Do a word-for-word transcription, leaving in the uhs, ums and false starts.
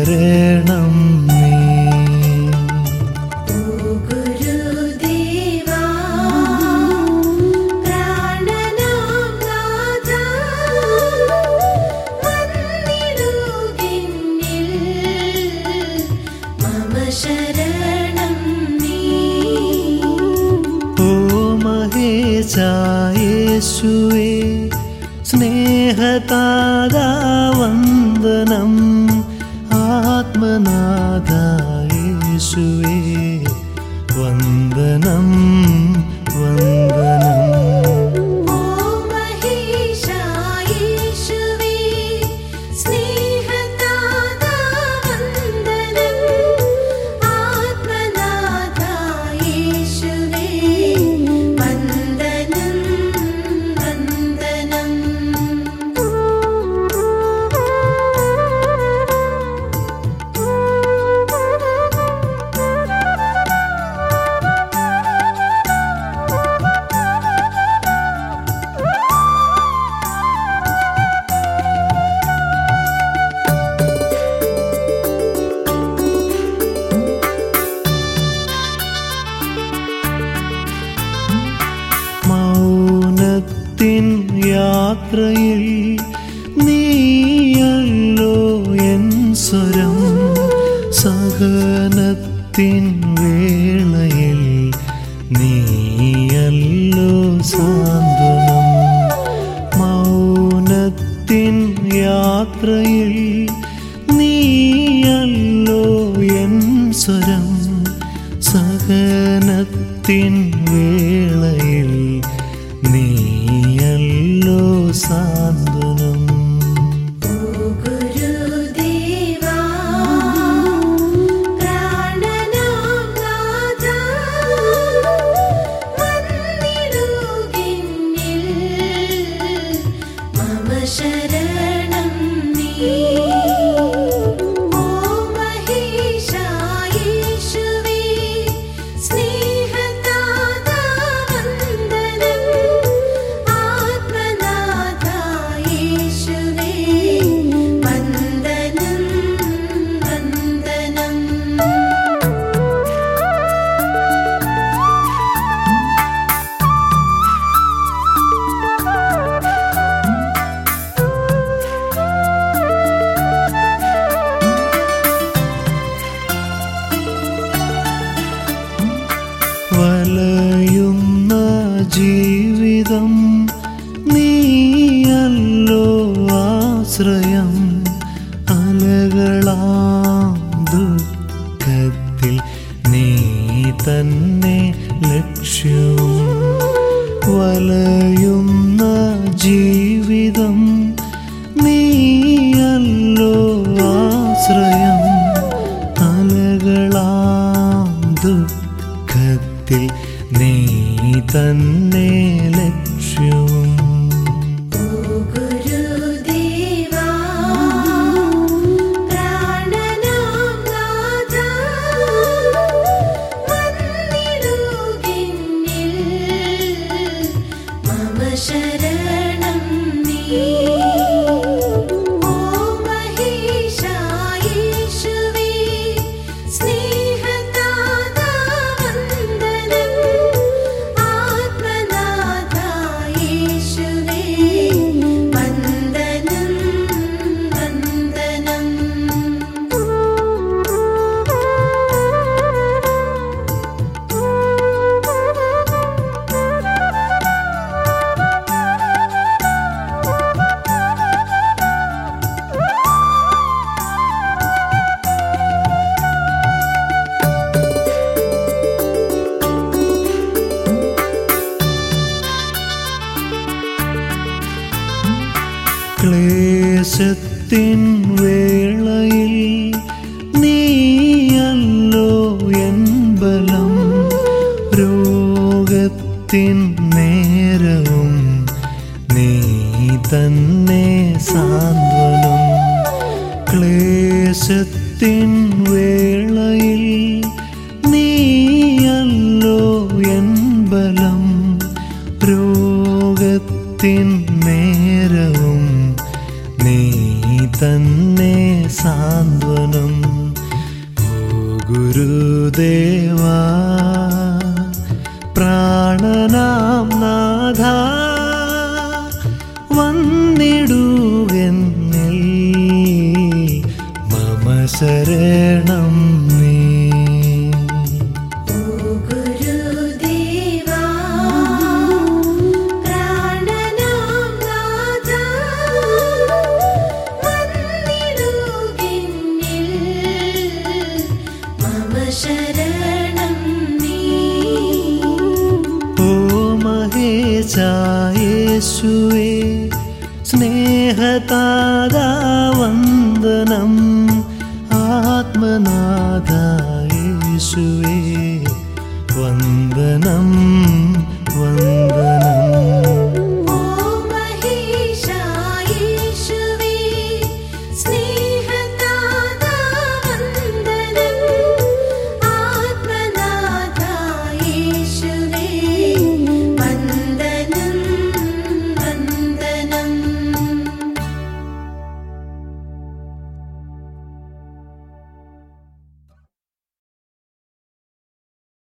ശരണം നീ. യേശുവേ സ്നേഹതാദാ വന്ദനം, ആത്മനാഥ യേശുവേ വന്ദനം വന്ദനം. മൗനത്തിൻ യാത്രയിൽ നീയല്ലോ എൻ സ്വരം, സഹനത്തിൻ വേളയിൽ നീയല്ലോ സാന്ത്വനം. മൗനത്തിൻ യാത്രയിൽ നീയല്ലോ എൻ സ്വരം, സഹനത്തിൻ വേളയിൽ നീയല്ലോ സാന്ത്വനം. വലയുന്ന ജീവിതം നീയല്ലോ ആശ്രയം, അലകളാം ദുഃഖത്തിൽ നീ തന്നെ ലക്ഷ്യവും. വലയുന്ന ജീവിതം നീയല്ലോ ആശ്രയം, അലകളാം ദുഃഖത്തിൽ നീ തന്നെ ലക്ഷ്യവും. ക്ലേശത്തിൻ വേളയിൽ നീയല്ലോ എൻ ബലം, രോഗത്തിൻ നേരവും നീ തന്നെ സാന്ത്വനം. ക്ലേശത്തിൻ വേളയിൽ നീയല്ലോ എൻ ബലം, രോഗത്തിൻ നേരവും നീ തന്നെ സാന്ത്വനം. ഗുരുദേവാ പ്രാണനാം നാഥ വന്നിടുകെന്നിൽ മമ ശരണം നീ. യേശുവേ സ്നേഹതാദാ വന്ദനം, ആത്മനാഥ യേശുവേ വന്ദനം വന്ദനം.